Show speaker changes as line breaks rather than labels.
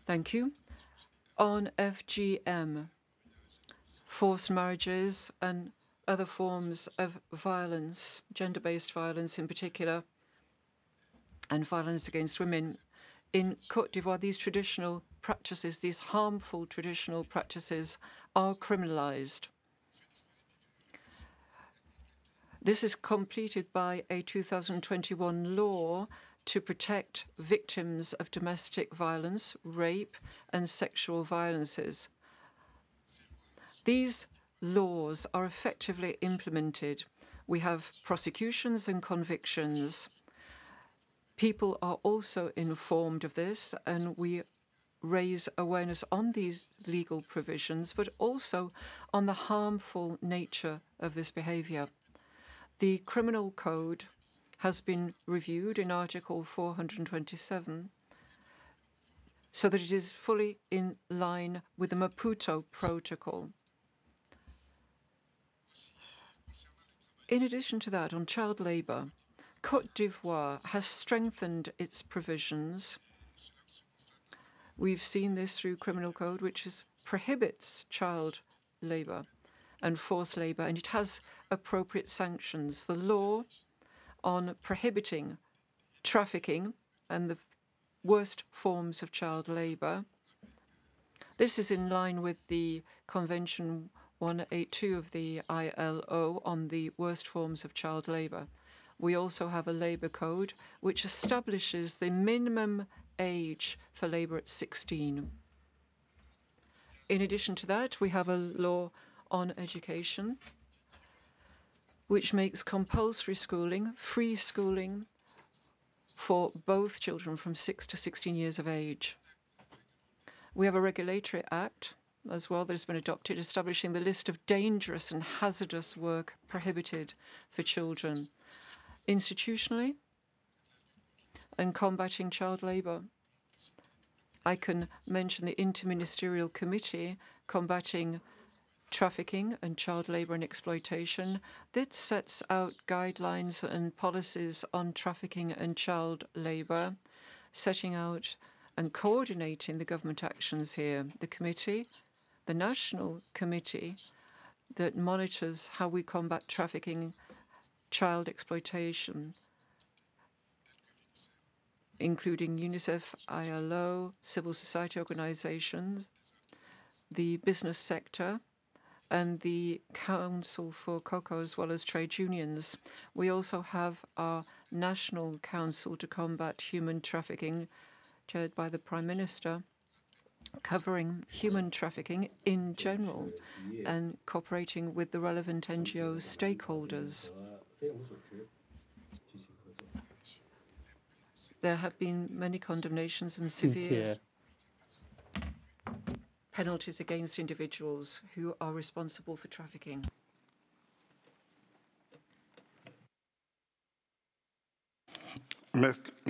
Thank you. On FGM, forced marriages and other forms of violence, gender-based violence in particular, and violence against women. In Côte d'Ivoire, these traditional practices, these harmful traditional practices, are criminalized. This is completed by a 2021 law to protect victims of domestic violence, rape, and sexual violences. These laws are effectively implemented. We have prosecutions and convictions. People are also informed of this, and we raise awareness on these legal provisions, but also on the harmful nature of this behavior. The Criminal Code has been reviewed in Article 427 so that it is fully in line with the Maputo Protocol. In addition to that, on child labour, Côte d'Ivoire has strengthened its provisions. We've seen this through Criminal Code, which prohibits child labour and forced labour, and it has appropriate sanctions. The law on prohibiting trafficking and the worst forms of child labour. This is in line with the Convention 182 of the ILO on the worst forms of child labour. We also have a labour code which establishes the minimum age for labour at 16. In addition to that, we have a law on education which makes compulsory schooling, free schooling, for both children from 6 to 16 years of age. We have a regulatory act as well that has been adopted, establishing the list of dangerous and hazardous work prohibited for children. Institutionally, and combating child labour, I can mention the Interministerial Committee combating trafficking and child labour and exploitation. That sets out guidelines and policies on trafficking and child labour, setting out and coordinating the government actions here. The committee, the National Committee that monitors how we combat trafficking, child exploitation, including UNICEF, ILO, civil society organizations, the business sector, and the Council for Cocoa, as well as trade unions. We also have our National Council to Combat Human Trafficking, chaired by the Prime Minister, covering human trafficking in general and cooperating with the relevant NGO stakeholders. There have been many condemnations and severe penalties against individuals who are responsible for trafficking.